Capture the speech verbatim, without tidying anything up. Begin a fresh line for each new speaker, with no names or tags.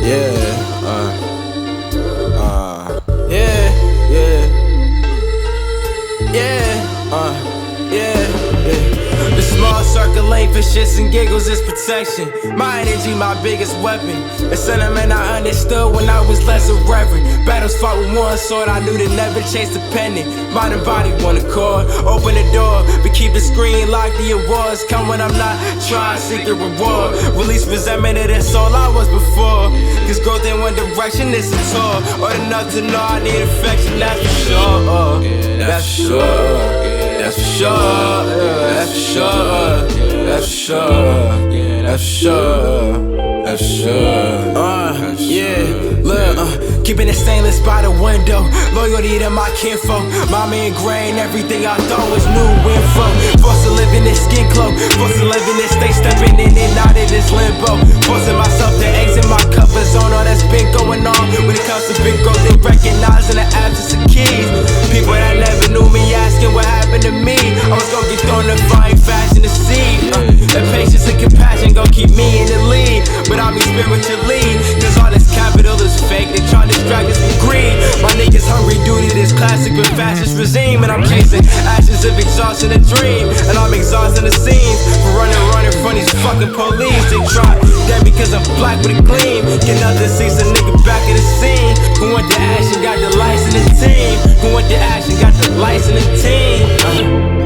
Yeah, uh, uh, yeah, yeah, yeah, uh, yeah, yeah. The small circulating for shits and giggles is protection. My energy, my biggest weapon. The sentiment I understood when I was less irreverent. Battles fought with one sword, I knew to never chase the pendant. Mind and body, one accord. Open the door, but keep the screen locked. The awards come when I'm not trying to seek a reward. Release resentment, that's all I was before. Cause growth in one direction is a tour. Or enough to know I need affection, that's for sure. Uh, that's for sure. That's for sure. That's for sure. That's for sure. That's for sure. That's for sure. Uh, yeah, look, uh, keeping it stainless by the window. Loyalty to my kinfolk. Mama ingrained everything I thought was new info. Forced to live in this skin cloak. Forced to live in this state, stepping in and out of this limbo. Forcing myself to exit my comfort zone. All that's been going on when it comes to big growth and recognizing the absence of keys. People that never knew me asking what happened to me. I was gonna get thrown in fire, fashion to see. Uh, that patience and compassion gon' keep me in the lead. But I'm spiritually, cause all this capital is fake. They tryna distract us from greed. My niggas hungry due to this classic but fascist regime. And I'm chasing ashes of exhaustion and dream. And I'm exhausting the scenes for running, running from these fucking police. They try that because I'm black with a gleam. Get nothing sees a nigga back in the scene. Who went to action, got the lights in the team. Who went to action, got the lights in the team. uh.